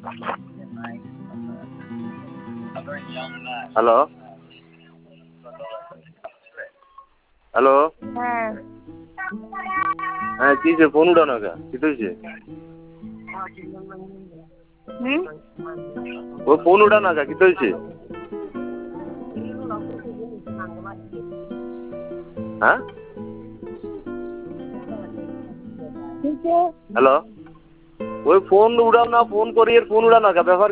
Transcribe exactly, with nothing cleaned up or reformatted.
Hello hello হ্যাঁ হ্যাঁ কি যে ফোন উঠানো কে কি হয়েছে? হুম ও ফোন উঠানো কে কি হয়েছে? হ্যাঁ হ্যালো ওই ফোন উঠাও না, ফোন করি এর ফোন উঠানো কে ব্যাপার